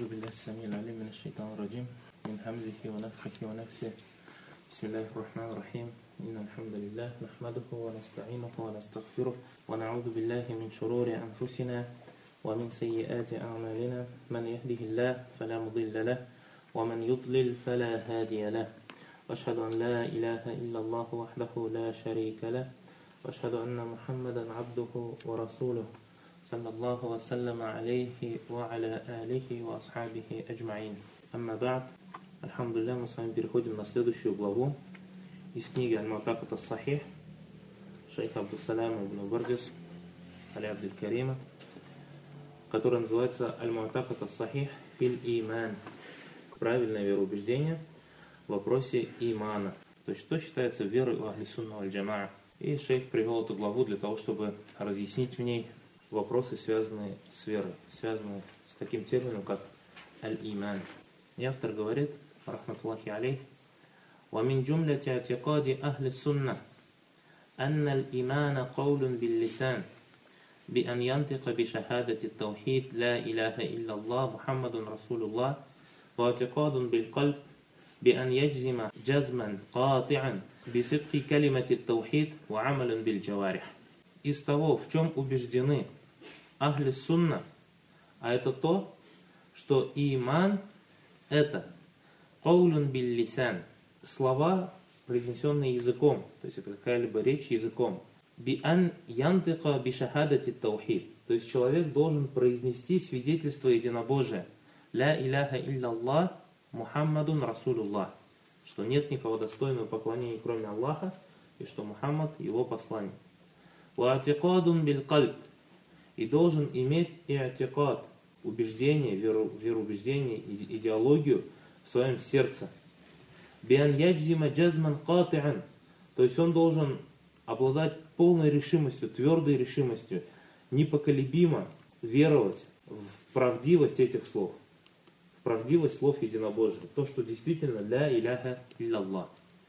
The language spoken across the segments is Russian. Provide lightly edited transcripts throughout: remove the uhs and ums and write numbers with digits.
أعوذ بالله السميع العليم من الشيطان الرجيم من همزه ونفخه ونفثه بسم الله الرحمن الرحيم إن الحمد لله نحمده ونستعينه ونستغفره ونعوذ بالله من شرور أنفسنا ومن سيئات أعمالنا من يهده الله فلا مضل له ومن يضلل فلا هادي له وأشهد أن لا إله إلا الله وحده لا شريك له وأشهد أن محمدا عبده ورسوله صلى الله وسلم عليه وعلى آله وأصحابه أجمعين. Амма ба'д. Альхамдулилля, мы с вами переходим на следующую главу из книги Аль-Му'такад ас-Сахих шейха Абдуссаляма ибн Бардис Али Абдуль-Карима, которая называется Аль-Му'такад ас-Сахих филь-Иман. Правильное вероубеждение в вопросе имана. То есть, что считается верой у Ахли-Сунна валь-Джамаа. И шейх привел эту главу для того, чтобы разъяснить в ней вопросы, связанные с верой, связанные с таким термином, как аль-иман. И автор говорит, рахматуллахи алейх, وَمِنْ جُمْلَةِ اعْتِقَادِ أَهْلِ السُّنَّةِ أَنَّ الْإِيمَانَ قَوْلٌ بِاللِّسَانِ بأن ينطق بشهادة التوحيد لا إله إلا الله محمد رسول الله واعتقاد بالقلب بأن يجزم جزما قاطعا بصدق كلمة التوحيد وعمل بالجوارح. Из того, в чем убеждены Ахли Сунна, а это то, что иман это каулюн биль-лисан, слова, произнесенные языком, то есть это какая-либо речь языком. Би'ан янтыка бишахадати таухид, то есть человек должен произнести свидетельство единобожия. Ля иляха илляллах Мухаммадун Расулуллах, что нет никого достойного поклонения, кроме Аллаха, и что Мухаммад его посланник. Ва'атикадун биль-кальб, и должен иметь и'атикад, убеждение, вероубеждение, идеологию в своем сердце. Биан яджима джазман кати'ан, то есть он должен обладать полной решимостью, твердой решимостью, непоколебимо веровать в правдивость этих слов, в правдивость слов единобожия, то, что действительно ля иляха илляллах.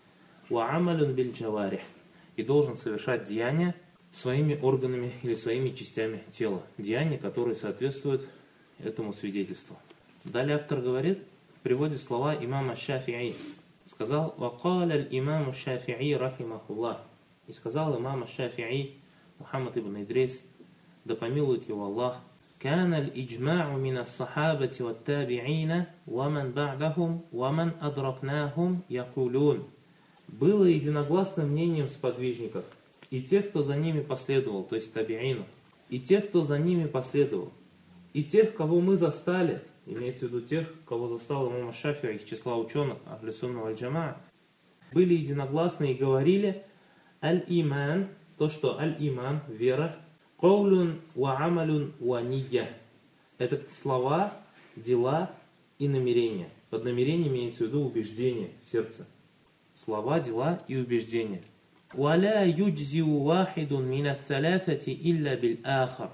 Ва амалюн биль джаварих, и должен совершать деяния своими органами или своими частями тела, деяния, которые соответствуют этому свидетельству. Далее автор говорит, приводит слова имама Шафи'и. Сказал: «Вакаля имаму Шафи'и рахимахуллах». И сказал имам Шафи'и, Мухаммад ибн Идрис, да помилует его Аллах: «Кана аль-иджма'у мин ас-сахабати ват-таби'ина ва ман ба'дахум ва ман адракнахум якулун». Было единогласным мнением сподвижников и тех, кто за ними последовал, то есть таби'ину, и тех, кто за ними последовал, и тех, кого мы застали, имеется в виду тех, кого застал имам Шафи'и из числа ученых Ахли-Сунна валь-Джамаа, были единогласны и говорили: аль-иман, то, что аль-иман, вера, каулюн ва амалюн ва нiyya, это слова, дела и намерения. Под намерением имеется в виду убеждение в сердце. Слова, дела и убеждения. وَلَا يُجْزِوْ وَاحِدٌ مِنَ الثَّلَاثَةِ إِلَّا بِالْآخَرِ.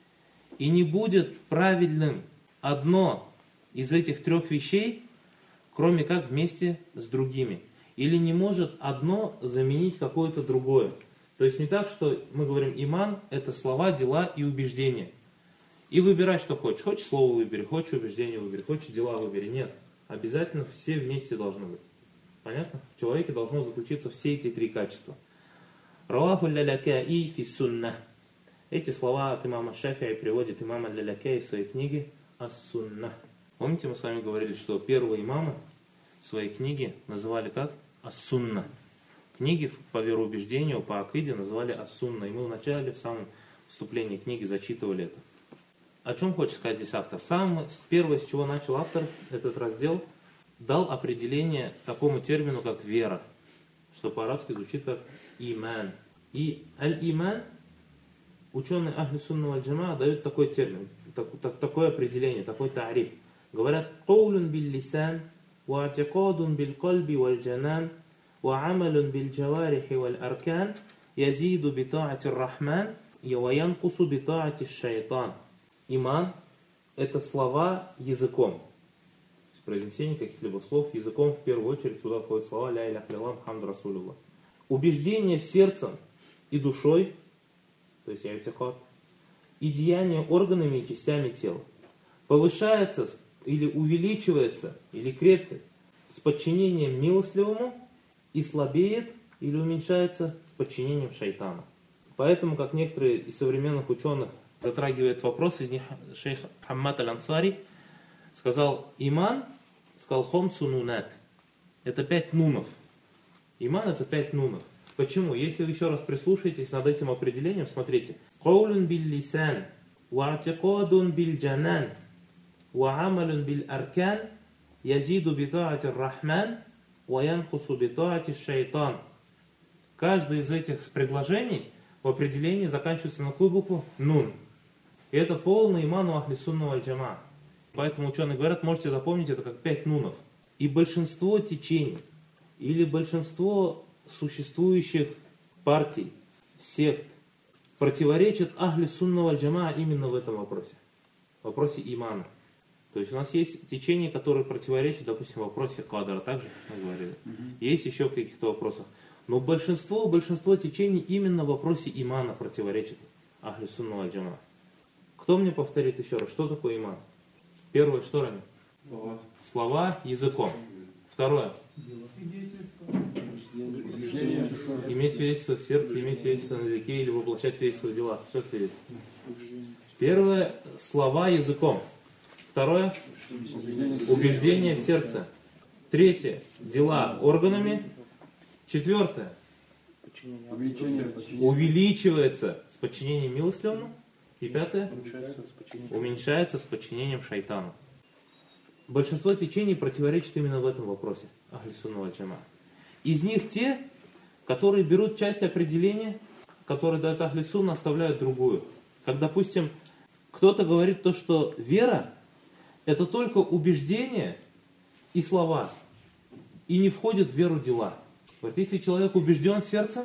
И не будет правильным одно из этих трех вещей, кроме как вместе с другими. Или не может одно заменить какое-то другое. То есть не так, что мы говорим иман это слова, дела и убеждения. И выбирай, что хочешь. Хочешь слово выбери, хочешь убеждение выбери, хочешь дела выбери. Нет. Обязательно все вместе должны быть. Понятно? В человеке должно заключиться все эти три качества. Раваху лялякаи фи сунна. Эти слова от имама Шафи'и приводит имам аль-Лялякаи в своей книге Ас-Сунна. Помните, мы с вами говорили, что первые имамы своей книги называли как? Ас-Сунна. Книги по вероубеждению, по акиде называли Ас-Сунна. И мы в начале, в самом вступлении книги зачитывали это. О чем хочет сказать здесь автор? Первое, с чего начал автор этот раздел, дал определение такому термину, как вера, что по-арабски звучит как иман. И аль-иман, ученые Ахли Сунна валь-Джамаа дают такой термин, такое определение, такой тариф. Говорят: «Каулюн биль-лисан, ва атикадун биль-кальби валь-джанан, ва амалюн биль-джаварихи валь-аркан, язиду бита'ати р-Рахман, ва янкусу бита'ати ш-шайтан». Иман – это слова языком. Произнесение каких-либо слов языком, в первую очередь сюда входят слова ля иляха илляллах Мухаммад Расулуллах. Убеждение в сердце и душой, то есть и'тикад, и деяние органами и частями тела. Повышается или увеличивается, или крепнет с подчинением милостливому и слабеет или уменьшается с подчинением шайтану. Поэтому, как некоторые из современных ученых затрагивают вопрос, из них шейх Хаммад аль-Ансари сказал, иман, сказал хомсу нунат. Это 5 нунов. Иман это 5 нунов. Почему? Если вы еще раз прислушаетесь над этим определением, смотрите. Каулун бил лисан, ва атикадун бил джанан, ва амалун бил аркан, язиду би таати рахман, ва янкусу би таати шайтан. Каждое из этих предложений в определении заканчивается на какую букву? Нун. И это полный иман у ахли сунна валь джама. Поэтому ученые говорят, можете запомнить это как 5 нунов. И большинство течений, или большинство существующих партий, сект, противоречат ахли сунна валь джама именно в этом вопросе. В вопросе имана. То есть у нас есть течения, которые противоречат, допустим, в вопросе кадра, также мы говорили. Есть еще в каких-то вопросах. Но большинство течений именно в вопросе имана противоречит ахли сунна валь джама. Кто мне повторит еще раз, что такое иман? Первое, что ранее? Слова языком. Второе. Иметь свидетельство в сердце, иметь свидетельство на языке или воплощать свидетельство в делах. Что свидетельство? Первое, слова языком. Второе, убеждение в сердце. Третье, дела органами. Четвертое, увеличивается с подчинением милостливому. И пятое, уменьшается с подчинением шайтану. Большинство течений противоречит именно в этом вопросе. Ахли сунна валь джама. Из них те, которые берут часть определения, которые дают ахли сунна, оставляют другую. Как, допустим, кто-то говорит то, что вера это только убеждение и слова, и не входит в веру дела. Вот если человек убежден сердцем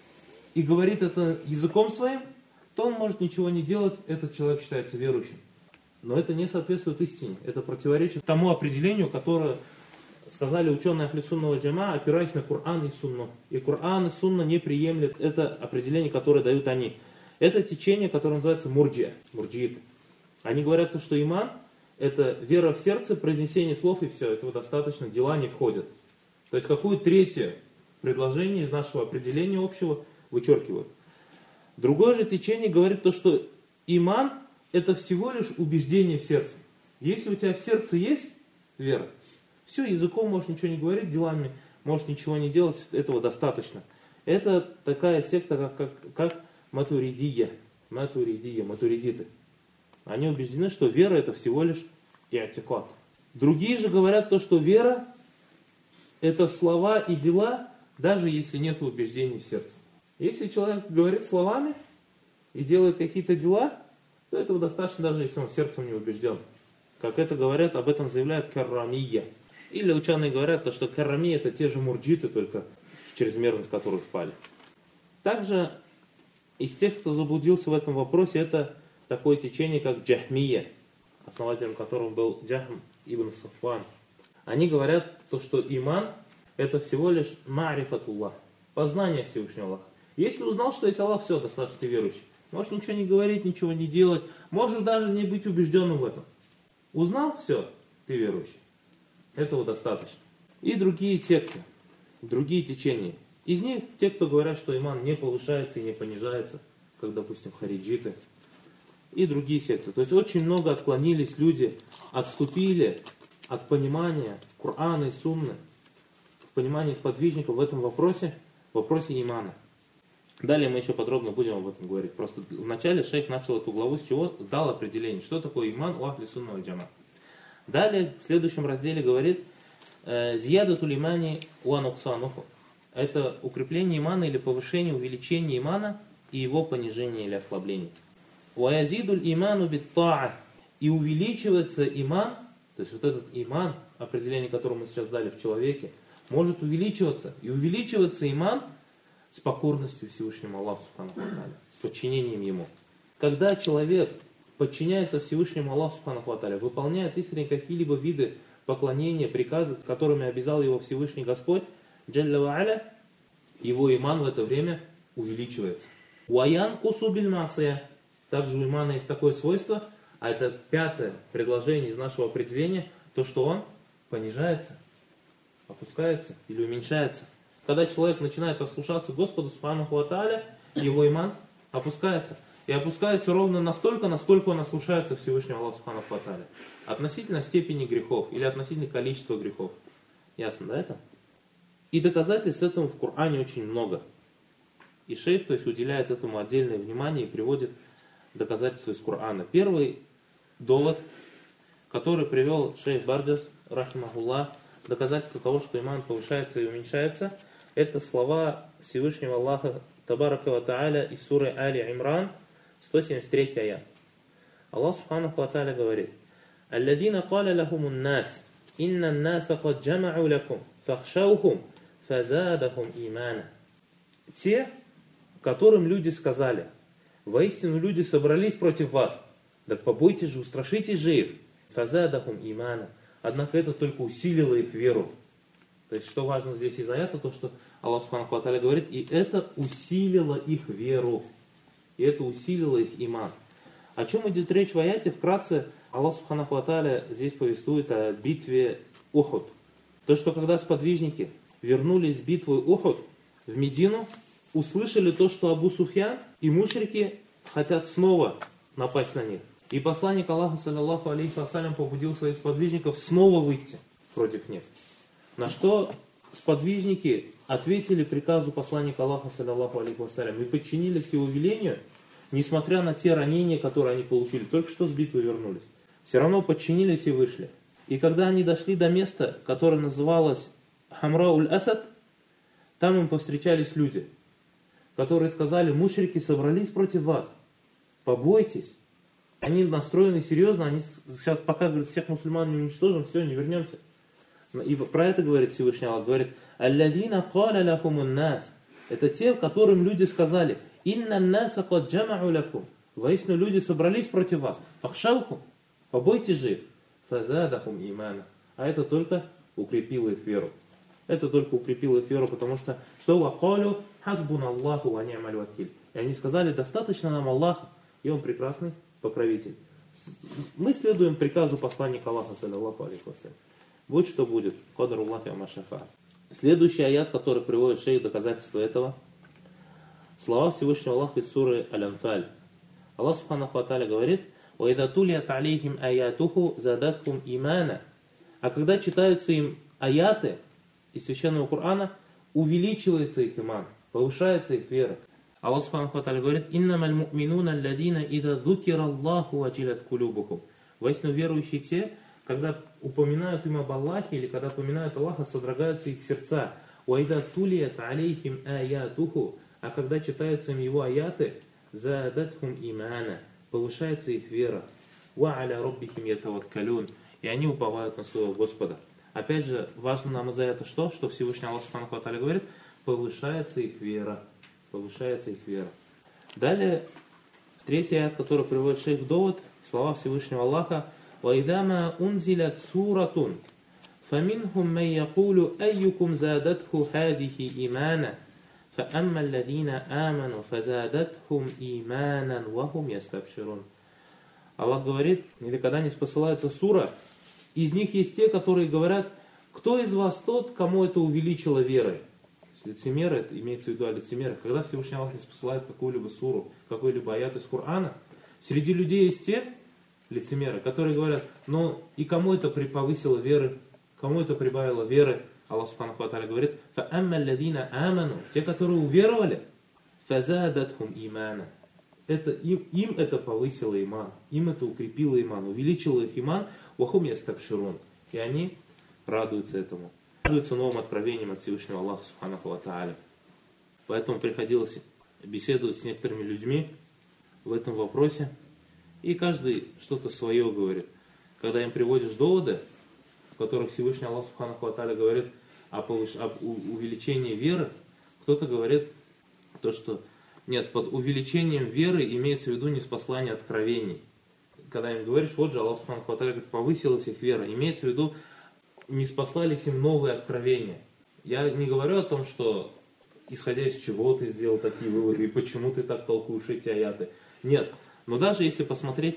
и говорит это языком своим, то он может ничего не делать, этот человек считается верующим. Но это не соответствует истине, это противоречит тому определению, которое сказали ученые ахли сунна валь джама, опираясь на Коран и Сунну. И Коран и Сунна не приемлют это определение, которое дают они. Это течение, которое называется мурджииты. Они говорят, что иман это вера в сердце, произнесение слов и все, этого достаточно, дела не входят. То есть какое третье предложение из нашего определения общего вычеркивают. Другое же течение говорит то, что иман это всего лишь убеждение в сердце. Если у тебя в сердце есть вера, все, языком можешь ничего не говорить, делами можешь ничего не делать, этого достаточно. Это такая секта, как матуридия, матуридиты. Они убеждены, что вера это всего лишь иатикад. Другие же говорят то, что вера это слова и дела, даже если нет убеждений в сердце. Если человек говорит словами и делает какие-то дела, то этого достаточно, даже если он сердцем не убежден. Как это говорят, об этом заявляют каррамия. Или ученые говорят, что каррамия это те же мурджиты, только в чрезмерность которых впали. Также из тех, кто заблудился в этом вопросе, это такое течение, как джахмия, основателем которого был Джахм ибн Сафван. Они говорят, что иман это всего лишь ма'рифатуллах, познание Всевышнего Аллаха. Если узнал, что есть Аллах, все, достаточно ты верующий. Можешь ничего не говорить, ничего не делать, можешь даже не быть убежденным в этом. Узнал, все, ты верующий. Этого достаточно. И другие секты, другие течения. Из них те, кто говорят, что иман не повышается и не понижается, как, допустим, хариджиты. И другие секты. То есть очень много отклонились люди, отступили от понимания Корана и Сунны, в понимании сподвижников в этом вопросе имана. Далее мы еще подробно будем об этом говорить. Просто вначале шейх начал эту главу с чего? Дал определение, что такое иман у ахли сунна валь джама. Далее в следующем разделе говорит зиядатуль имани ва нуксануху. Это укрепление имана или повышение, увеличение имана и его понижение или ослабление. Ва язидуль иману бит та'а. И увеличивается иман, то есть вот этот иман, определение, которое мы сейчас дали в человеке, может увеличиваться. И увеличивается иман с покорностью Всевышнему Аллаху Субханаху ва Тааля, с подчинением Ему. Когда человек подчиняется Всевышнему Аллаху Субханаху ва Тааля, выполняет искренне какие-либо виды поклонения, приказы, которыми обязал его Всевышний Господь, Джалля ва Аля, его иман в это время увеличивается. Уаян кусу биль масия. Также у имана есть такое свойство, А это пятое предложение из нашего определения, то, что он понижается, опускается или уменьшается. Когда человек начинает ослушаться Господу Субханаху ва Тааля, его иман опускается. И опускается ровно настолько, насколько он ослушается Всевышнего Аллаха Субханаху ва Тааля. Относительно степени грехов или относительно количества грехов. Ясно, да, это? И доказательств этому в Коране очень много. И шейх, то есть, уделяет этому отдельное внимание и приводит доказательства из Корана. Первый довод, который привел шейх Бардас, рахимахуллах, доказательство того, что иман повышается и уменьшается, это слова Всевышнего Аллаха Табарака ва Тааля из суры Али Имран, 173 аят. Аллах Субханаху ва Тааля говорит: «Алладина каля лахумун нас, инна наса кад джама'у лакум, фахшаухум, фазадахум имана». Те, которым люди сказали: воистину люди собрались против вас, так побойтесь же, устрашитесь же их. Фазадахум имана. Однако это только усилило их веру. То есть, что важно здесь из аята, то, что Аллах Субханаху ва Тааля говорит, и это усилило их веру. И это усилило их иман. О чем идет речь в аяте? Вкратце, Аллах Субханаху ва Тааля здесь повествует о битве Ухуд. То, что когда сподвижники вернулись с битвы Ухуд в Медину, услышали то, что Абу Суфьян и мушрики хотят снова напасть на них. И посланник Аллаха, саллаллаху алейхи вассалям, побудил своих сподвижников снова выйти против них. На что сподвижники ответили приказу посланника Аллаха, саллаллаху алейхи вассалям, и подчинились его велению, несмотря на те ранения, которые они получили. Только что с битвы вернулись. Все равно подчинились и вышли. И когда они дошли до места, которое называлось Хамра-уль-Асад, там им повстречались люди, которые сказали: мушрики собрались против вас, побойтесь. Они настроены серьезно, они сейчас пока, говорят, всех мусульман не уничтожим, все, не вернемся. И про это говорит Всевышний Аллах, говорит: «Алладина каля лахумун нас». Это те, которым люди сказали: «Инна наса кад джама'у лакум». Воистину люди собрались против вас. «Фахшаухум». Побойтесь же их. «Фазадахум имана». А это только укрепило их веру. Это только укрепило их веру, потому что «Вакалю хасбун Аллаху ва ни'маль вакиль». И они сказали: достаточно нам Аллаха, и Он прекрасный покровитель. Мы следуем приказу посланника Аллаха, саллаллаху алейхи вассалям. Вот что будет. Кадар Аллахи ва шафа. Следующий аят, который приводит шейх доказательства этого, слова Всевышнего Аллаха из суры Аль-Анфаль. Аллах Субханаху ва Тааля говорит: «Ваида тулият алейхим аятуху задатхум имана». А когда читаются им аяты из Священного Корана, увеличивается их иман, повышается их вера. Аллах Субханаху ва Тааля говорит: «Иннамаль му'минуна алладина ида зукира Аллаху ваджилат кулюбухум». Воистину верующие те, когда упоминают им об Аллахе, или когда упоминают Аллаха, содрогаются их сердца. «Ваида тулият алейхим аятуху». А когда читаются им его аяты, «задатхум имана», повышается их вера. «Ва аля роббихим ятаваккалюн». И они уповают на своего Господа. Опять же, важно нам из-за этого что? Что Всевышний Аллах Субханаху ва Тааля говорит: повышается их вера. Повышается их вера. Далее, третий аят, который приводит шейх в довод, слова Всевышнего Аллаха: «Вайдама унзилят суратун, фаминхум май якулу айюкум задатху хадихи имана, фаамма алладина аману фазадатхум иманан вахум ястабширун». Аллах говорит, или когда не спосылается сура, из них есть те, которые говорят: кто из вас тот, кому это увеличило верой? Лицемеры, это имеется в виду о лицемерах. Когда Всевышний Аллах не спосылает какую-либо суру, какой-либо аят из Корана, среди людей есть те лицемеры, которые говорят: ну и кому это повысило веры, кому это прибавило веры? Аллах Субханаху ва Тааля говорит: «Фаамма алладина аману», те, которые уверовали, «фазадатхум имана». Это им это повысило иман, им это укрепило иман, увеличило их иман, «вахум ястабширун». И они радуются этому. Радуются новым откровением от Всевышнего Аллаха Субханаху ва Тааля. Поэтому приходилось беседовать с некоторыми людьми в этом вопросе. И каждый что-то свое говорит. Когда им приводишь доводы, в которых Всевышний Аллах Субханаху ва Тааля говорит об увеличении веры, кто-то говорит то, что нет, под увеличением веры имеется в виду ниспослание откровений. Когда им говоришь: вот же Аллах Субханаху ва Тааля говорит, повысилась их вера, имеется в виду, ниспослались им новые откровения. Я не говорю о том, что исходя из чего ты сделал такие выводы и почему ты так толкуешь эти аяты. Нет. Но даже если посмотреть на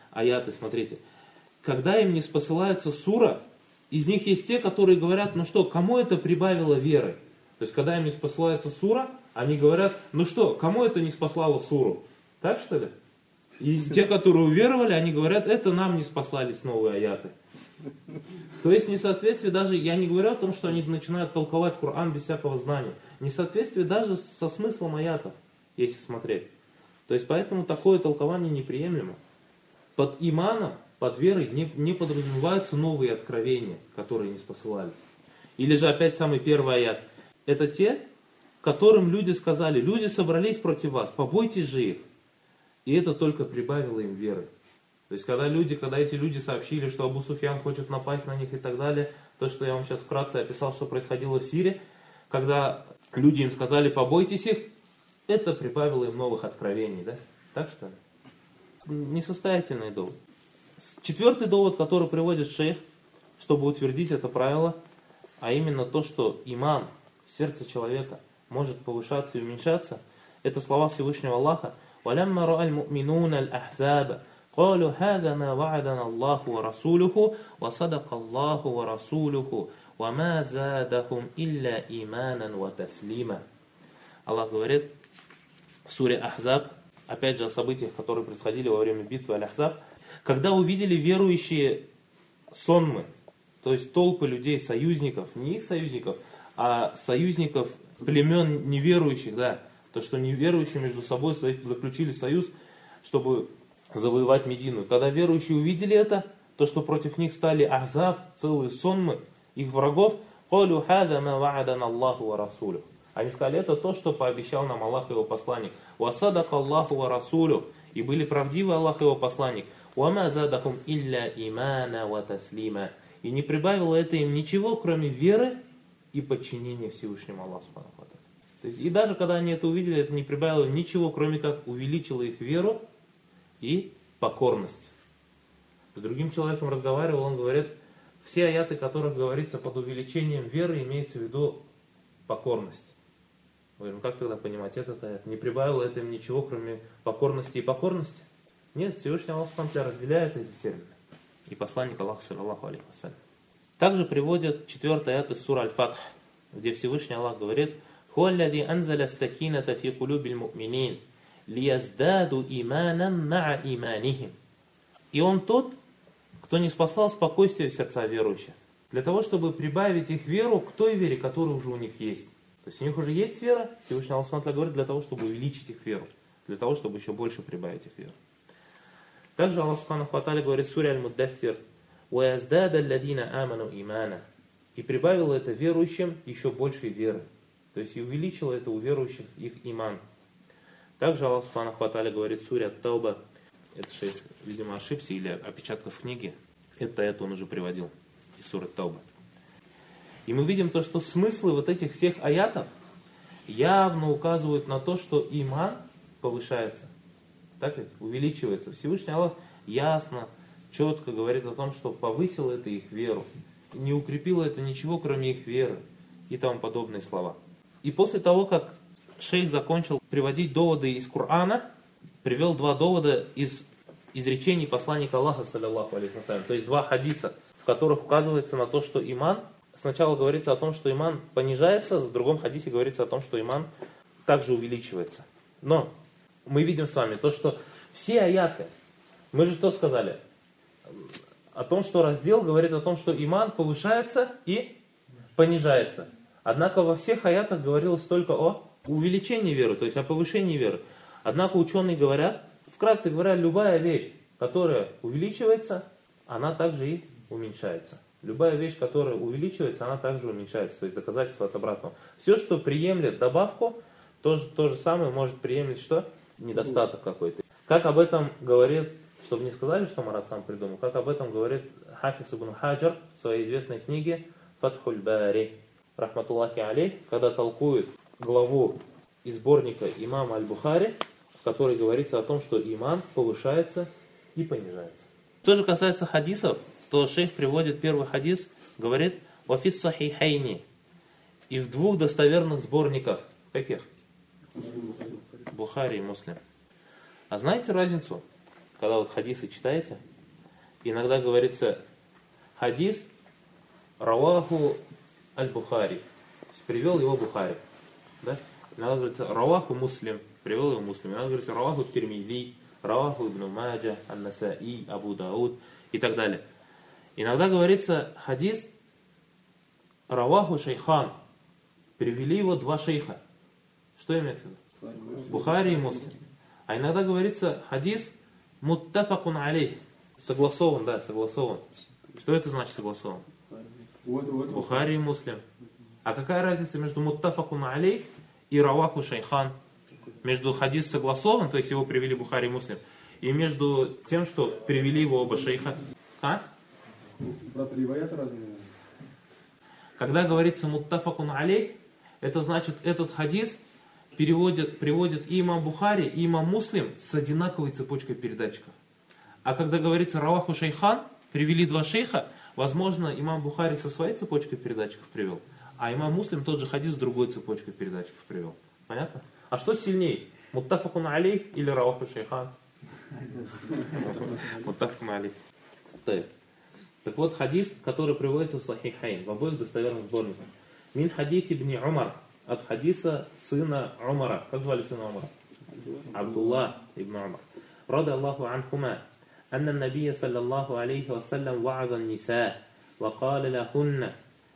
аяты, смотрите. Когда им не спосылается сура, из них есть те, которые говорят, ну что, кому это прибавило веры? То есть, когда им не спосылается сура, они говорят, ну что, кому это не спаслало суру? Так что ли? И те, которые уверовали, они говорят, это нам не спаслались новые аяты. То есть несоответствие даже, я не говорю о том, что они начинают толковать Коран без всякого знания. Несоответствие даже со смыслом аятов, если смотреть. То есть поэтому такое толкование неприемлемо. Под иманом, под верой не подразумеваются новые откровения, которые не спосылались. Или же опять самый первый аят. Это те, которым люди сказали, люди собрались против вас, побойтесь же их. И это только прибавило им веры. То есть, когда эти люди сообщили, что Абу Суфьян хочет напасть на них и так далее, то, что я вам сейчас вкратце описал, что происходило в Сирии, когда люди им сказали, побойтесь их, это прибавило им новых откровений. Да? Так что, несостоятельный довод. Четвертый довод, который приводит шейх, чтобы утвердить это правило, а именно то, что иман, сердце человека, может повышаться и уменьшаться, это слова Всевышнего Аллаха, وَلَمَّا رَأَى الْمُؤْمِنُونَ الْأَحْزَابَ قَالُوا هَذَا مَا وَعَدَنَا اللَّهُ وَرَسُولُهُ وَصَدَقَ اللَّهُ وَرَسُولُهُ وَمَا زَادَهُمْ إِلَّا إِيمَانًا وَتَسْلِيمًا. Аллах говорит в суре Ахзаб, опять же о событиях, которые происходили во время битвы Аль-Ахзаб, когда увидели верующие сонмы, то есть толпы людей, союзников, не их союзников, а союзников племен неверующих, да, то, что неверующие между собой заключили союз, чтобы завоевать Медину. Когда верующие увидели это, то, что против них стали Ахзаб, целые сонмы их врагов, они сказали, это то, что пообещал нам Аллах и его посланник. وَصَدَقَ اللَّهُ وَرَسُولُهُ. И были правдивы Аллах и его посланник. وَمَا زَادَهُمْ إِلَّا إِيمَانًا وَتَسْلِيمًا. И не прибавило это им ничего, кроме веры и подчинения Всевышнему Аллаху. То есть, и даже когда они это увидели, это не прибавило ничего, кроме как увеличило их веру и покорность. С другим человеком разговаривал, он говорит, все аяты, в которых говорится под увеличением веры, имеется в виду покорность. Говорим, как тогда понимать этот аят? Не прибавило это им ничего, кроме покорности и покорности? Нет, Всевышний Аллах разделяет эти термины. И посланник Аллаха, саллаллаху алейхи вассалям. Также приводят 4 аят из сура Аль-Фатх, где Всевышний Аллах говорит, هو الذي أنزل السكينة في قلوب المؤمنين ليزدادوا إيمانا مع إيمانهم. И он тот, кто не спасал спокойствие в сердца верующих, для того, чтобы прибавить их веру к той вере, которая уже у них есть. То есть у них уже есть вера, Всевышний Аллах говорит, для того, чтобы увеличить их веру, для того, чтобы еще больше прибавить их веру. Также Аллах Субханаху ва Тааля говорит в суре Аль-Муддаффир, وَيَزْدَادَ الَّذِينَ آمَنُوا إِيمَانًا. И прибавило это верующим еще большей веры. То есть и увеличило это у верующих их иман. Также Аллах Субханаху ва Тааля говорит в суре Ат-Тауба, это шейх, видимо, ошибся или опечатка в книге, это он уже приводил из суры Ат-Тауба. И мы видим то, что смыслы вот этих всех аятов явно указывают на то, что иман повышается. Так ведь? Увеличивается. Всевышний Аллах ясно, четко говорит о том, что повысило это их веру. Не укрепило это ничего, кроме их веры. И тому подобные слова. И после того, как шейх закончил приводить доводы из Корана, привел 2 довода из изречений посланника Аллаха, саллаллаху алейхи вассалям, то есть 2 хадиса, в которых указывается на то, что иман, сначала говорится о том, что иман понижается, в другом хадисе говорится о том, что иман также увеличивается. Но мы видим с вами то, что все аяты, мы же что сказали? О том, что раздел говорит о том, что иман повышается и понижается. Однако во всех аятах говорилось только о увеличении веры, то есть о повышении веры. Однако ученые говорят, вкратце говоря, любая вещь, которая увеличивается, она также и уменьшается. Любая вещь, которая увеличивается, она также уменьшается. То есть доказательство от обратного. Все, что приемлет добавку, то же самое может приемлить что? Недостаток какой-то. Как об этом говорит, чтобы не сказали, что Марат сам придумал, как об этом говорит Хафиз ибн Хаджар в своей известной книге Фатхуль Бари, рахматуллахи алейх, когда толкует главу из сборника имама Аль-Бухари, в которой говорится о том, что иман повышается и понижается. Что же касается хадисов, то шейх приводит первый хадис, говорит «Вафис сахихайни» и в 2 достоверных сборниках. Каких? Бухари и Муслим. А знаете разницу, когда вот хадисы читаете, иногда говорится хадис раваху аль-Бухари, то есть привел его Бухари. Да? Иногда говорится раваху Муслим, привел его Муслим. Иногда говорится раваху Тирмизи, раваху Ибн Маджа, Ан-Насаи, Абу Дауд и так далее. Иногда говорится хадис раваху шейхан, привели его два шейха. Что имеется в виду? Бухари и Муслим. А иногда говорится хадис муттафакун алейх, согласован, да, согласован. Что это значит согласован? Бухари и Муслим. А какая разница между муттафакун алейх и раваху шейхан? Между хадис согласован, то есть его привели Бухари и Муслим, и между тем, что привели его оба шейха. А? Брат, риваят разные. Когда говорится муттафакун алейх, это значит, этот хадис приводит и имам Бухари, и имам Муслим с одинаковой цепочкой передатчиков. А когда говорится раваху шейхан, привели два шейха, возможно, имам Бухари со своей цепочкой передатчиков привел, а имам Муслим тот же хадис с другой цепочкой передатчиков привел. Понятно? А что сильнее? Муттафакун алейх или раваху шейхан? Муттафакун алейх. Так вот, хадис, который приводится в Сахихайн, в обоих достоверных сборниках. Мин хадис ибн Умар, от хадиса сына Умара. Как звали сына Умара? Абдуллах ибн Умар. Рады Аллаху анхума. أن النبي صلى الله عليه وسلم وعظ النساء وقال لهن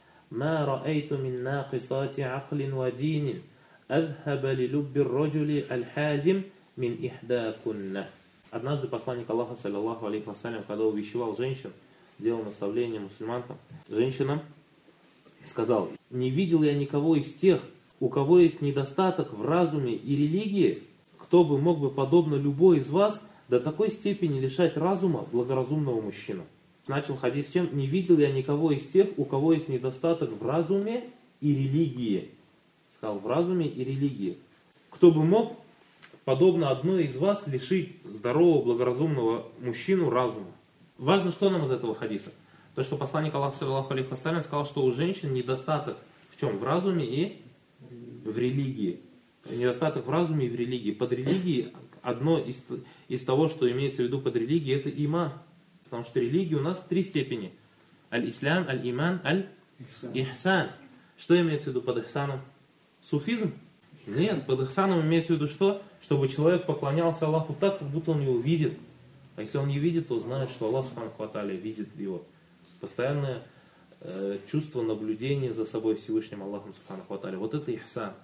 ما رأيت من ناقصات عقل ودين أذهب للب الرجل الحازم من إحداكن. Однажды посланник Аллаха, саллаллаху алейхи вассалям, когда увещевал женщин, делал наставление мусульманкам, женщинам сказал: не видел я никого из тех, у кого есть недостаток в разуме и религии, кто бы мог бы, подобно любой из вас, до такой степени лишать разума благоразумного мужчину. Начал хадис с чем? Не видел я никого из тех, у кого есть недостаток в разуме и религии. Сказал, в разуме и религии. Кто бы мог, подобно одной из вас, лишить здорового, благоразумного мужчину разума. Важно, что нам из этого хадиса? То, что посланник Аллаха, саллаллаху алейхи вассалям, сказал, что у женщин недостаток в чем? В разуме и в религии. Недостаток в разуме и в религии. Под религией, одно из того, что имеется в виду под религией, это иман. Потому что религия у нас три степени. Аль-Ислам, Аль-Иман, Аль-Ихсан. Что имеется в виду под ихсаном? Суфизм? Нет, под ихсаном имеется в виду что? Чтобы человек поклонялся Аллаху так, как будто он его видит. А если он не видит, то знает, что Аллах субханаху ва тааля видит его. Постоянное чувство наблюдения за собой Всевышним Аллахом субханаху ва тааля. Вот это ихсан.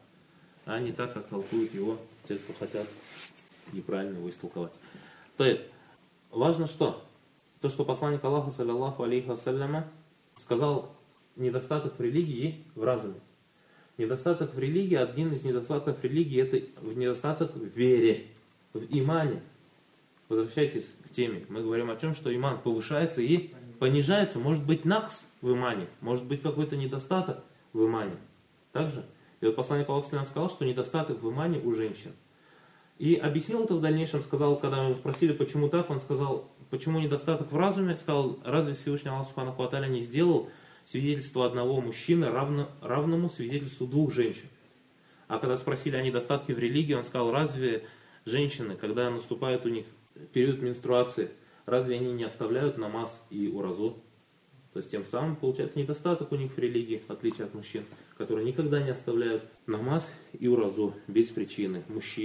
А не так, как толкуют его те, кто хотят неправильно его истолковать. То есть, важно что? То, что посланник Аллаха, саллаллаху алейхи вассаляма, сказал недостаток в религии в разуме. Недостаток в религии, один из недостатков религии, это недостаток в вере, в имане. Возвращайтесь к теме. Мы говорим о том, что иман повышается и понижается. Может быть накс в имане, может быть какой-то недостаток в имане. Также. И вот посланник Аллаха сказал, что недостаток в имане у женщин. И объяснил это в дальнейшем, сказал, когда мы его спросили, почему так, он сказал, почему недостаток в разуме, сказал, разве Всевышний Аллах субханаху ва тааля не сделал свидетельство одного мужчины равному свидетельству двух женщин? А когда спросили о недостатке в религии, он сказал, разве женщины, когда наступает у них период менструации, разве они не оставляют намаз и уразу? То есть тем самым получается недостаток у них в религии, в отличие от мужчин, которые никогда не оставляют намаз и уразу без причины.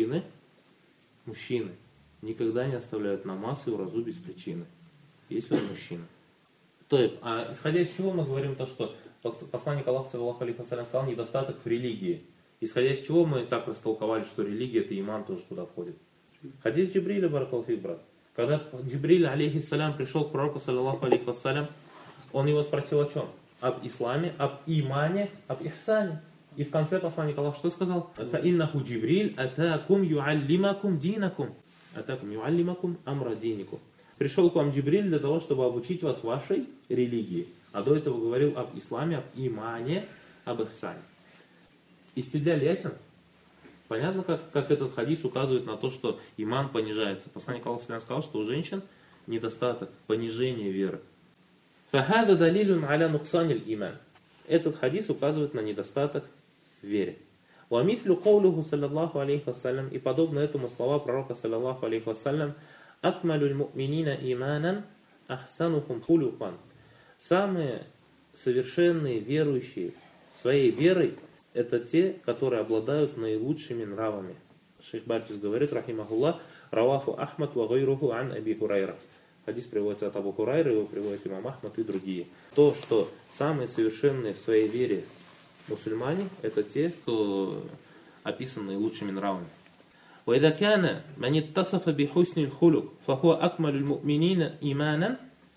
Мужчины никогда не оставляют намаз и уразу без причины, если он мужчина. То есть, исходя из чего мы говорим то, что посланник Аллаха, саллаллаху алейхи вассалям, сказал недостаток в религии. Исходя из чего мы так растолковали, что религия это иман тоже туда входит. Хадис Джибриля, баракаллаху фик, брат. Когда Джибриль, алейхиссалям, пришел к пророку, саллаллаху алейхи вассалям, он его спросил о чем? Об исламе, об имане, об ихсане. И в конце посланник Аллаха что сказал? «Фаиннаху Джибриль атакум юаллимакум динакум». Атакум юаллимакум амра диникум. Пришел к вам Джибриль для того, чтобы обучить вас вашей религии. А до этого говорил об исламе, об имане, об ихсане. Истидляль ясен? Понятно, как этот хадис указывает на то, что иман понижается. Посланник Аллаха сказал, что у женщин недостаток, понижение веры. فَهَذَا دَلِيلٌ عَلَى نُقْصَانِ الْإِيمَانِ. Этот хадис указывает на недостаток в вере. وَمِثْلُ قَوْلُهُ صلى الله عليه وسلم. И подобно этому слова пророка صلى الله عليه وسلم. أَكْمَلُ الْمُؤْمِنِينَ إِيمَانًا ахсанухум хулюкан. Самые совершенные верующие своей верой — это те, которые обладают наилучшими нравами. Шейх Барчис говорит, рахимахуллах, раваху Ахмад ва гайруху ан Аби Хурайра. Хадис приводится от Абу Хурайры, его приводит имам Ахмад и другие. То, что самые совершенные в своей вере мусульмане, это те, кто описан наилучшими нравами. وإذا كان من اتصف بحسن الخلق فهو أكمل المؤمنين إيمانا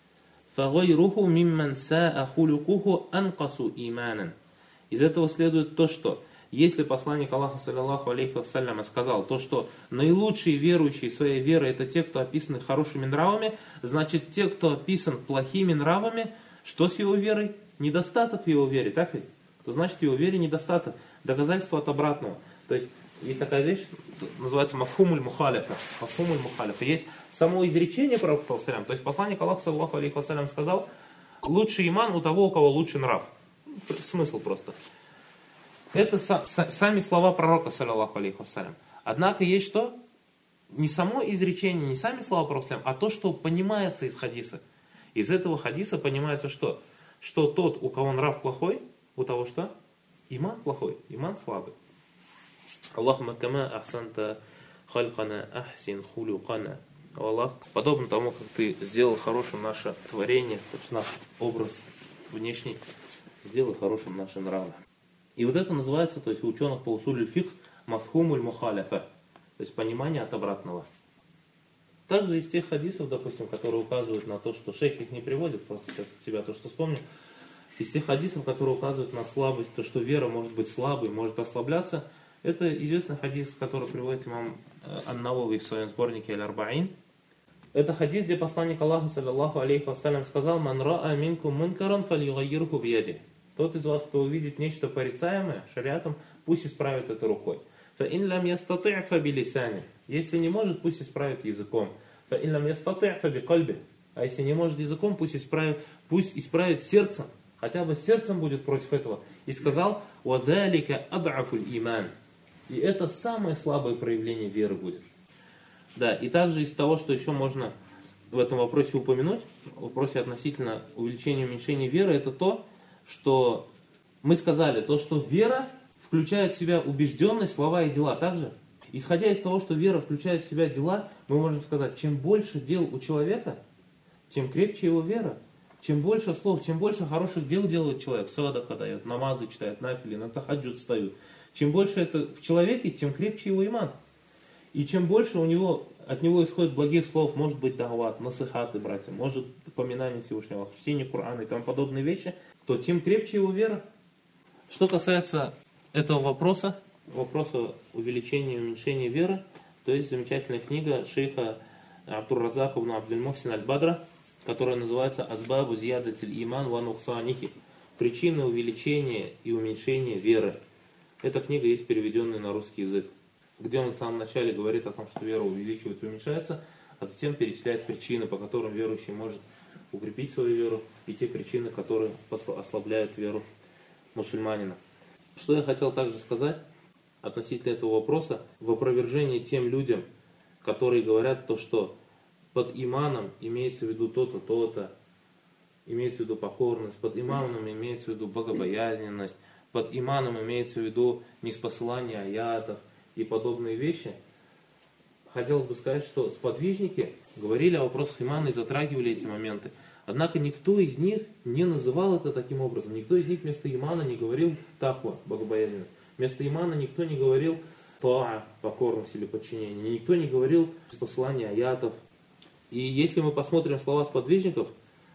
فغيره ممن ساء خلقه أنقص إيمانا. Из этого следует то, что если посланник Аллаха саллаллаху алейхи вассаляма сказал то, что наилучшие верующие своей верой это те, кто описаны хорошими нравами, значит те, кто описан плохими нравами, что с его верой? Недостаток в его вере, так ведь? То значит в его вере недостаток, доказательство от обратного. То есть есть такая вещь, называется мафхумуль мухалифа. Мафхумуль мухалифа. Есть само изречение пророка саллаллаху алейхи вассалям. То есть посланник Аллаха саллаллаху алейхи вассалям сказал, лучший иман у того, у кого лучший нрав. Смысл просто. Это сами слова пророка саллаллаху алейхи вассалям. Однако есть что? Не само изречение, не сами слова пророка саллаллаху алейхи вассалям, а то, что понимается из хадиса. Из этого хадиса понимается что? Что тот, у кого нрав плохой, у того что? Иман плохой, иман слабый. Аллахумма кама ахсанта халькана ахсин хулюкана. Аллах, подобно тому, как ты сделал хорошим наше творение, то есть наш образ внешний, сделай хорошим наши нравы. И вот это называется, то есть у ученых по усулю фикх, мафхумуль мухаляфа, то есть понимание от обратного. Также из тех хадисов, допустим, которые указывают на то, что шейх их не приводит, просто сейчас от себя то, что вспомню, из тех хадисов, которые указывают на слабость, то, что вера может быть слабой, может ослабляться, это известный хадис, который приводит имам Ан-Навави в своем сборнике Аль-Арбаин. Это хадис, где посланник Аллаха саллаллаху алейхи вассалям сказал: «Ман ра'a минкум мункаран фальюгаййирху бияди». Тот из вас, кто увидит нечто порицаемое шариатом, пусть исправит это рукой. «Фа'ин лам ястати' фа билисани». Если не может, пусть исправит языком. «Фа'ин лам ястати' фа бикальби». А если не может языком, пусть исправит сердцем. Хотя бы сердцем будет против этого. И сказал: «Вадалика ад'афуль иман». И это самое слабое проявление веры будет. Да, и также из того, что еще можно в этом вопросе упомянуть, в вопросе относительно увеличения и уменьшения веры, это то, что мы сказали, то, что вера включает в себя убежденность, слова и дела. Также, исходя из того, что вера включает в себя дела, мы можем сказать, чем больше дел у человека, тем крепче его вера. Чем больше слов, чем больше хороших дел делает человек, садака дает, намазы читает, нафили, на тахаджуд встают. Чем больше это в человеке, тем крепче его иман. И чем больше от него исходит благих слов, может быть дават, насыхаты, братья, может упоминание Всевышнего, чтение Корана и тому подобные вещи, то тем крепче его вера. Что касается этого вопроса увеличения и уменьшения веры, то есть замечательная книга шейха Абдур-Разака ибн Абдуль-Мухсин аль-Бадра, которая называется «Азбабу зиядатиль иман ва нуксанихи». Причины увеличения и уменьшения веры. Эта книга есть переведенная на русский язык, где он в самом начале говорит о том, что вера увеличивается и уменьшается, а затем перечисляет причины, по которым верующий может укрепить свою веру, и те причины, которые ослабляют веру мусульманина. Что я хотел также сказать относительно этого вопроса, в опровержении тем людям, которые говорят то, что под иманом имеется в виду то-то, то-то, имеется в виду покорность, под иманом имеется в виду богобоязненность, под иманом имеется в виду ниспосылание аятов и подобные вещи. Хотелось бы сказать, что сподвижники говорили о вопросах имана и затрагивали эти моменты. Однако никто из них не называл это таким образом. Никто из них вместо имана не говорил таква, богобоязненность. Вместо имана никто не говорил та'a, покорность или подчинение. Никто не говорил ниспосылание аятов. И если мы посмотрим слова сподвижников,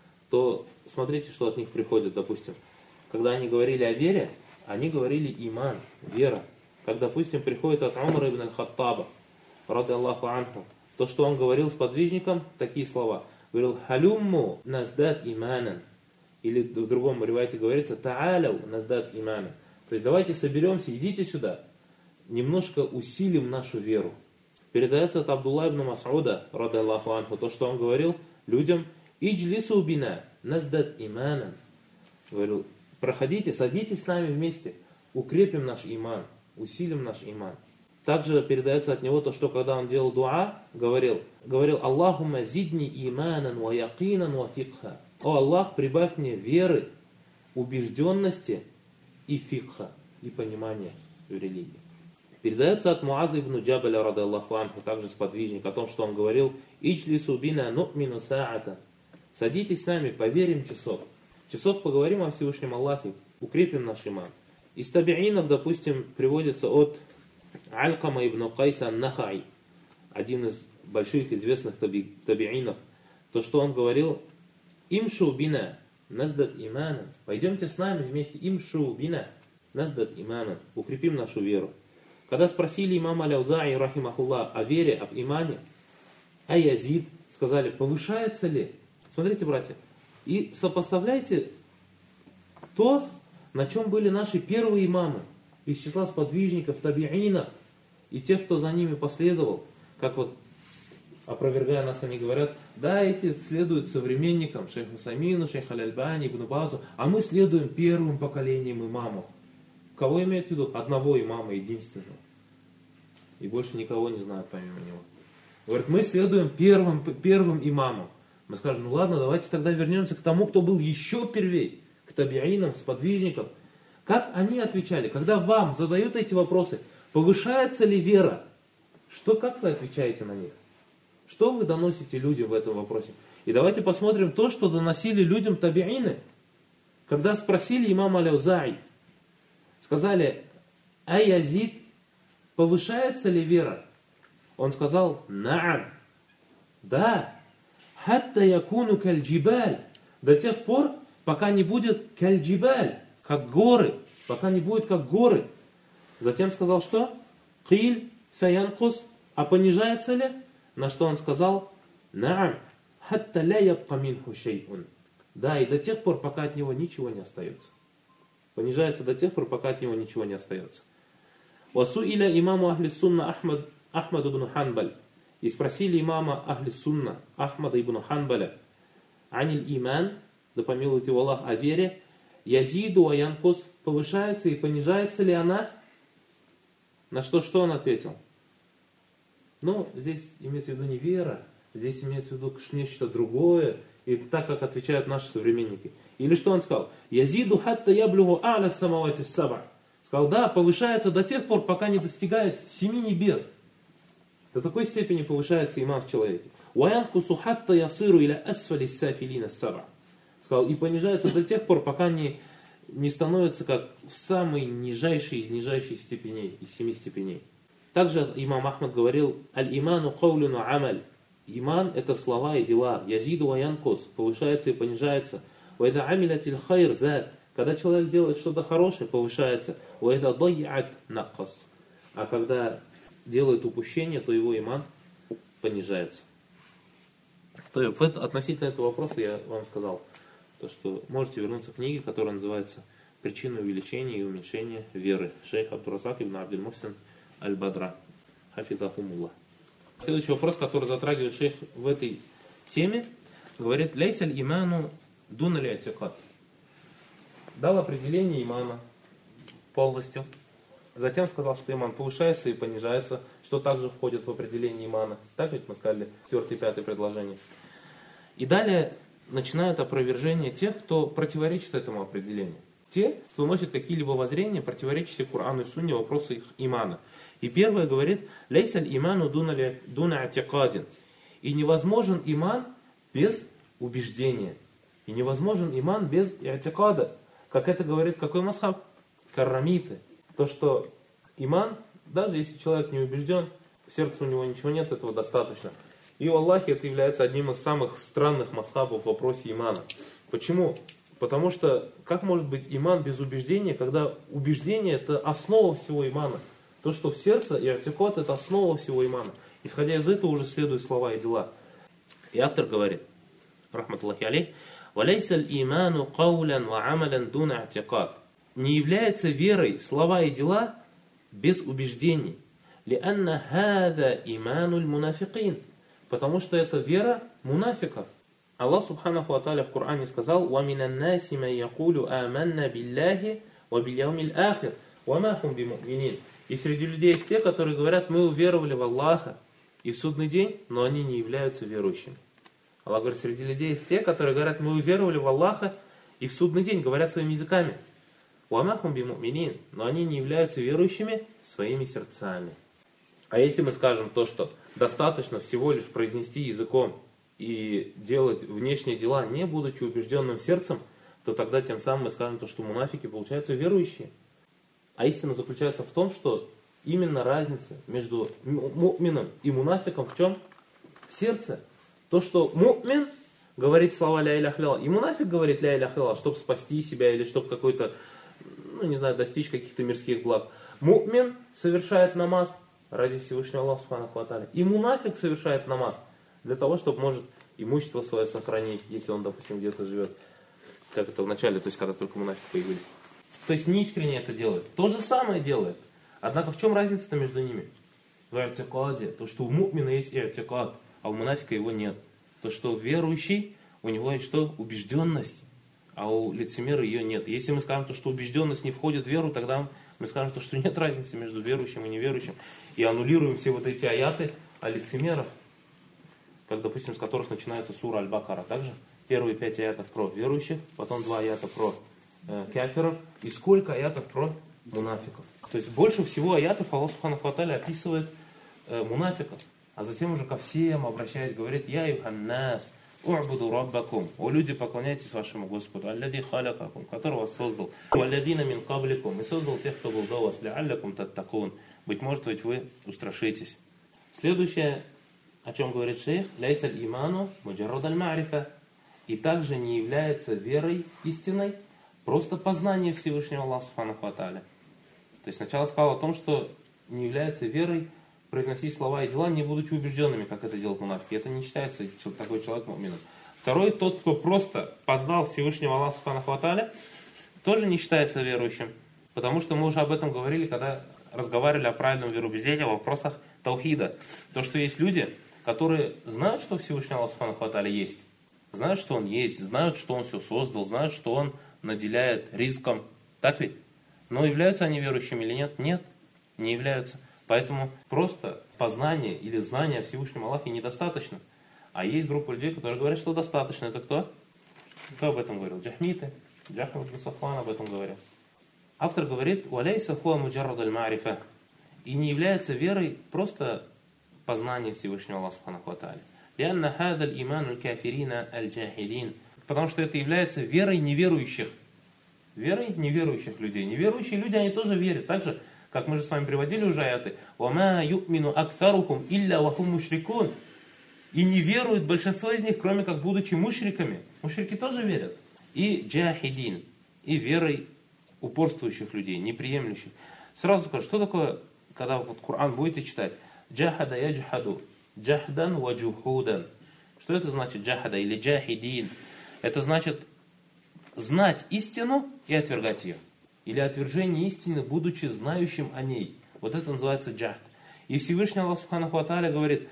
то смотрите, что от них приходит, допустим. Когда они говорили о вере, они говорили иман, вера. Как, допустим, приходит от Умара ибн аль-Хаттаба, рады Аллаху анху, то, что он говорил сподвижникам, такие слова. Говорил: «Халюмму наздат иманан». Или в другом ривайте говорится: «Та'аляу наздат иманан». То есть давайте соберемся, идите сюда, немножко усилим нашу веру. Передается от Абдулла ибн Мас'уда, рады Аллаху анху, то, что он говорил людям: «Иджлису бина наздат иманан». Говорил: проходите, садитесь с нами вместе, укрепим наш иман, усилим наш иман. также передается от него то, что когда он делал дуа, говорил «Аллахумма зидни иманан ва якинан ва фикха». «О Аллах, прибавь мне веры, убежденности и фикха, и понимания в религии». Передается от Муаза ибн Джабаля, рады Аллаху анху, также сподвижник, о том, что он говорил «Ичлису бина ну'мину са'ата». Садитесь с нами, поверим часов. Часов поговорим о Всевышнем Аллахе, укрепим наш иман. Из табиинов, допустим, приводится от Алькама ибн Кайса ан-Нахаи, один из больших известных табиинов, то, что он говорил «Имшу бина наздат имана». Пойдемте с нами вместе, «Имшу бина наздат имана». Укрепим нашу веру. Когда спросили имама Аляузаи, рахимахуллах, о вере, об имане, а язид, сказали, повышается ли? Смотрите, братья, и сопоставляйте то, на чем были наши первые имамы, из числа сподвижников, табиинов, и тех, кто за ними последовал, как вот, опровергая нас, они говорят, да, эти следуют современникам, шейху Самину, шейху Аль-Альбани, Ибн Базу, а мы следуем первым поколением имамов. Кого имеют в виду? Одного имама, единственного. И больше никого не знают помимо него. Говорят, мы следуем первым имамам. Мы скажем, ну ладно, давайте тогда вернемся к тому, кто был еще первей, к табиинам, сподвижникам. Как они отвечали? Когда вам задают эти вопросы, повышается ли вера? Как вы отвечаете на них? Что вы доносите людям в этом вопросе? И давайте посмотрим то, что доносили людям табиины. Когда спросили имама Аляузаи, сказали, а Язид, повышается ли вера? Он сказал, на'ам, да, хатта якуну каль-джибаль, до тех пор, пока не будет каль-джибаль, как горы, пока не будет как горы. Затем сказал, что? Киль фаянкус, а понижается ли? На что он сказал, на'ам, хатта ля ябка минху шей'ун, да, и до тех пор, пока от него ничего не остается. Понижается до тех пор, пока от него ничего не остается. Васуиля имаму ахли сунна Ахмад ибн Ханбаль. И спросили имама ахли сунна Ахмада ибн Ханбаля, аниль иман, да помилует его Аллах, о вере, язиду ва янкус, повышается и понижается ли она? На что он ответил? Ну, здесь имеется в виду не вера, здесь имеется в виду нечто другое, и так, как отвечают наши современники. Или что он сказал? Язиду хатта яблюгу а'ля самавати саба. Сказал, да, повышается до тех пор, пока не достигает 7 небес. До такой степени повышается иман в человеке. Ваянкусу хатта ясиру иля асфали сафилина саба. Сказал, и понижается до тех пор, пока не становится как в самой нижайшей из нижайших степеней, из 7 степеней. Также имам Ахмад говорил, аль-иману каулюну амаль. Иман это слова и дела. Язиду ваянкус, повышается и понижается. Вайда амилятиль хайр зад. Когда человек делает что-то хорошее, повышается. Вайда дайят накас. А когда делает упущение, то его иман понижается. Относительно этого вопроса я вам сказал, то, что можете вернуться к книге, которая называется «Причины увеличения и уменьшения веры». Шейх Абдуразак ибн Абдуль Мухсин Аль-Бадра. Хафидахумуллах. Следующий вопрос, который затрагивает шейх в этой теме, говорит «Лейса аль-иману дун аль-атикад». Дал определение имана полностью. Затем сказал, что иман повышается и понижается, что также входит в определение имана. Так ведь мы сказали, 4 и 5 предложение. И далее начинают опровержение тех, кто противоречит этому определению. Те, кто носит какие-либо воззрения, противоречащие Корану и Сунне, вопросы их имана. И первое говорит, «Лейса аль-иману дуна атикадин». И невозможен иман без убеждения. И невозможен иман без атикада. Как это говорит какой масхаб? Каррамиты. То, что иман, даже если человек не убежден, в сердце у него ничего нет, этого достаточно. И в Аллахе это является одним из самых странных масхабов в вопросе имана. Почему? Потому что как может быть иман без убеждения, когда убеждение это основа всего имана? То, что в сердце, и атикад это основа всего имана. Исходя из этого уже следуют слова и дела. И автор говорит, рахматуллахи алейх, «Валяйса аль-иману каулян ва амалян дуна атикад». Не является верой слова и дела без убеждений. «Лианна хада имануль мунафикин». Потому что это вера мунафиков. Аллах субханаху ва тааля в Коране сказал, «Ва минан наси ман якулю аманна биллахи ва биль яумил ахир, ва ма хум биму'минин». И среди людей есть те, которые говорят, мы уверовали в Аллаха и в судный день, но они не являются верующими. Аллах говорит, среди людей есть те, которые говорят, мы уверовали в Аллаха и в судный день, говорят своими языками. «Уамахум биму'минин», но они не являются верующими своими сердцами. А если мы скажем то, что достаточно всего лишь произнести языком и делать внешние дела, не будучи убежденным сердцем, то тогда тем самым мы скажем то, что мунафики получаются верующие. А истина заключается в том, что именно разница между му'мином и мунафиком в чем? В сердце. То, что му'мин говорит слова ля иляха илля, и мунафик говорит ля иляха илля, чтобы спасти себя или чтобы какой-то, достичь каких-то мирских благ. Му'мин совершает намаз ради Всевышнего Аллаха субханаху ва тааля. И мунафик совершает намаз для того, чтобы может имущество свое сохранить, если он, допустим, где-то живет. Как это в начале, то есть когда только мунафики появились. То есть неискренне это делает. То же самое делает. Однако в чем разница-то между ними? В и'тикаде. То, что у му'мина есть и'тикад, а у мунафика его нет. То, что верующий, у него есть что? Убежденность. А у лицемера ее нет. Если мы скажем, что убежденность не входит в веру, тогда мы скажем, что нет разницы между верующим и неверующим. И аннулируем все вот эти аяты о лицемерах, как, допустим, с которых начинается сура Аль-Бакара. Также первые 5 аятов про верующих, потом 2 аята про кафиров и сколько аятов про мунафиков. То есть больше всего аятов Аллах субханаху ва тааля описывает мунафиков, а затем уже ко всем обращаясь, говорит: «Я юханнас, у'буду раббакум». О люди, поклоняйтесь вашему Господу, аллади халякакум, который вас создал, валладина мин кабликум, и создал тех, кто был до вас, ли'аллякум таттакун. Быть может, ведь вы устрашитесь. Следующее, о чем говорит шейх: ляйса аль-иману муджаррад аль-ма'рифа. И также не является верой истинной просто познание Всевышнего Аллаха субханаху ва тааля. То есть сначала сказал о том, что не является верой произносить слова и дела, не будучи убежденными, как это делают мунафики. Это не считается такой человек му'мином. Второй, тот, кто просто познал Всевышнего Аллаха субханаху ва тааля, тоже не считается верующим. Потому что мы уже об этом говорили, когда разговаривали о правильном вероубеждении, о вопросах таухида. То, что есть люди, которые знают, что Всевышний Аллах субханаху ва тааля есть. Знают, что Он есть, знают, что Он все создал, знают, что Он наделяет ризком. Так ведь? Но являются они верующими или нет? Нет, не являются. Поэтому просто познание или знание о Всевышнем Аллахе недостаточно. А есть группа людей, которые говорят, что достаточно. Это кто? Кто об этом говорил? Джахмиты. Джахм ибн Сафван об этом говорил. Автор говорит: «Валяйса хуа муджаррад аль-ма'рифа». И не является верой просто познание Всевышнего Аллаха субханаху ва тааля. «Лианна хада аль-иман аль-кафирина аль-джахилин». Потому что это является верой неверующих. Верой неверующих людей. Неверующие люди, они тоже верят. Так же, как мы же с вами приводили уже аяты. «Вама ю'мину акфарухум илля вахум мушрикун». И не веруют большинство из них, кроме как будучи мушриками. Мушрики тоже верят. И джахидин. И верой упорствующих людей, неприемлющих. Сразу скажу, что такое, когда вот Коран будете читать? Джахада яджхаду. Джахдан ва джухудан. Что это значит джахада или джахидин? Это значит знать истину и отвергать ее. Или отвержение истины, будучи знающим о ней. Вот это называется джахд. И Всевышний Аллах субханаху ва тааля говорит: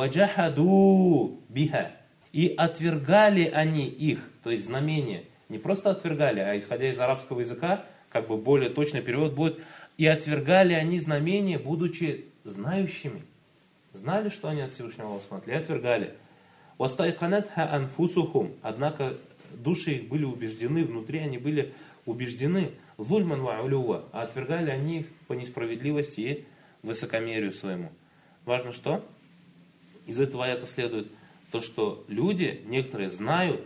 «Ваджахаду биха». И отвергали они их, то есть знамения. Не просто отвергали, а исходя из арабского языка, как бы более точный перевод будет: и отвергали они знамения, будучи знающими. Знали, что они от Всевышнего Аллаха субханаху ва тааля, и отвергали. «Вастайканатха анфусухум». Однако души их были убеждены, внутри они были убеждены. «Зульман ва улюва». А отвергали они их по несправедливости и высокомерию своему. Важно что? Из этого аята следует то, что люди, некоторые знают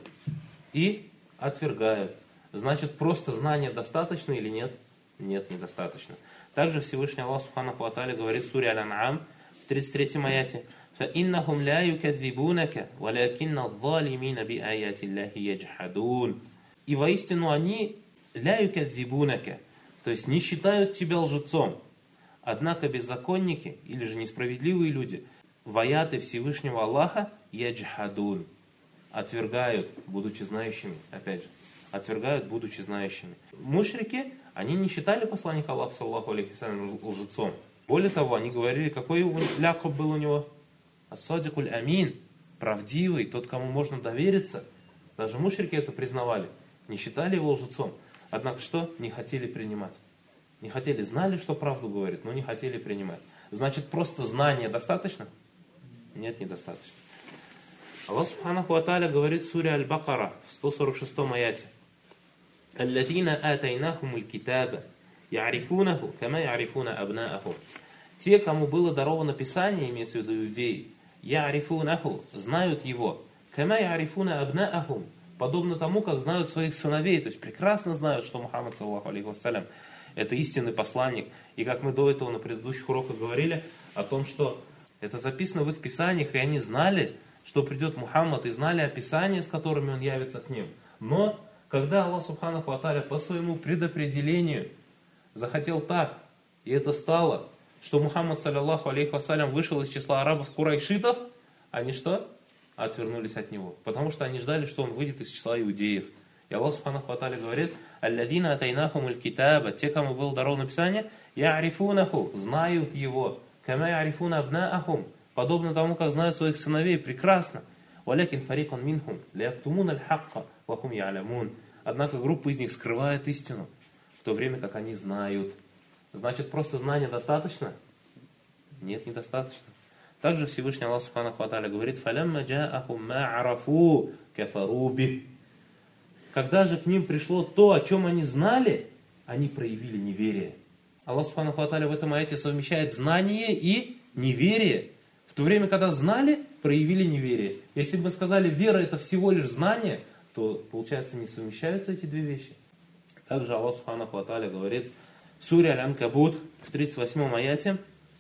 и отвергают. Значит, просто знания достаточно или нет? Нет, недостаточно. Также Всевышний Аллах субханаху ва тааля говорит в суре Аль-Ан'ам в 33 аяте: فَإِنَّهُمْ لَا يُكَذِّبُونَكَ وَلَكِنَّ الظَّالِمِينَ بِآيَاتِ اللَّهِ يَجْحَدُونَ. И воистину они لا يُكَذِّبُونَكَ, то есть не считают тебя лжецом. Однако беззаконники или же несправедливые люди в аяты Всевышнего Аллаха яджхадун, отвергают, будучи знающими. Опять же, отвергают, будучи знающими. Мушрики, они не считали посланника Аллаха саллаллаху алейхи вассалям лжецом. Более того, они говорили, какой лякоб был у него? Ас-садикуль амин, правдивый, тот, кому можно довериться. Даже мушрики это признавали. Не считали его лжецом. Однако что? Не хотели принимать. Не хотели, знали, что правду говорит, но не хотели принимать. Значит, просто знания достаточно? Нет, недостаточно. Аллах Субханаху ва Тааля говорит в суре Аль-Бакара в 146 аяте: «Аллазина атайнахумуль китаба, я'рифунаху, кама я'рифуна абнаахум». Те, кому было даровано Писание, имеется в виду иудеи, я'рифунаху, знают его, кама я'рифуна абнаахум, подобно тому, как знают своих сыновей, то есть прекрасно знают, что Мухаммад, саллаллаху алейхи вассалям, это истинный посланник. И как мы до этого на предыдущих уроках говорили о том, что это записано в их писаниях, и они знали, что придет Мухаммад, и знали описания, с которыми он явится к ним. Но когда Аллах Субханаху ва Тааля по своему предопределению захотел так, и это стало, что Мухаммад, саллаллаху алейхи вассалям, вышел из числа арабов-курайшитов, они что? Отвернулись от него. Потому что они ждали, что он выйдет из числа иудеев. И Аллах Субханаху ва Тааля говорит: «Алладина атайнахумуль китаба», те, кому было даровано Писание, я'рифунаху, знают его, кама я'рифуна абнаахум, подобно тому, как знают своих сыновей, прекрасно. «Валякин фарикан минхум, лияктумун аль-хакка, вахум я'лямун». Однако группа из них скрывает истину, в то время как они знают. Значит, просто знания достаточно? Нет, недостаточно. Также Всевышний Аллах Субханаху ва Тааля говорит: «Фалямма джаахум ма арафу кафару бих». Когда же к ним пришло то, о чем они знали, они проявили неверие. Аллах Субханаху ва Тааля в этом аяте совмещает знание и неверие. В то время, когда знали, проявили неверие. Если бы мы сказали, вера это всего лишь знание, то, получается, не совмещаются эти две вещи. Также Аллах Субханаху ва Тааля говорит в суре Аль-Анкабут в 38 аяте: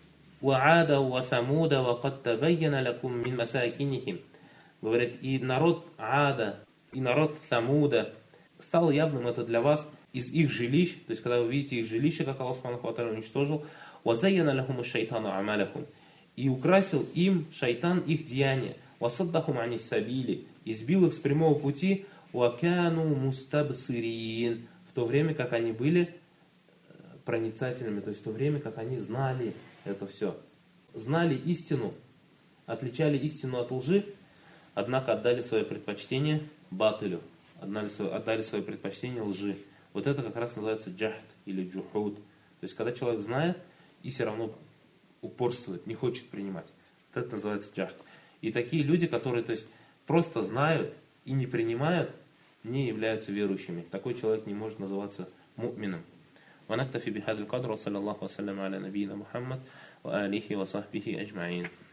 «Ва'ада ва самуда ва кад табайяна лакум мин масакинихим». Говорит, и народ Ада, и народ Самуда, стало явным это для вас из их жилищ, то есть когда вы видите их жилище, как Аллах Субханаху ва Тааля уничтожил, «Вазайяна лахуму шайтану амалахум», и украсил им шайтан их деяния, «Васаддахум анис сабили», и сбил их с прямого пути, «Вакану мустабсирин», в то время как они были проницательными, то есть в то время как они знали это все. Знали истину, отличали истину от лжи, однако отдали свое предпочтение батылю, отдали свое предпочтение лжи. Вот это как раз называется джахд или джухуд. То есть когда человек знает и все равно упорствует, не хочет принимать. Вот это называется джахд. И такие люди, которые, то есть, просто знают и не принимают, не являются верующими. Такой человек не может называться му'мином. ونكتفي بهذا القدر وصلى الله وسلم على نبينا محمد وآله وصحبه أجمعين.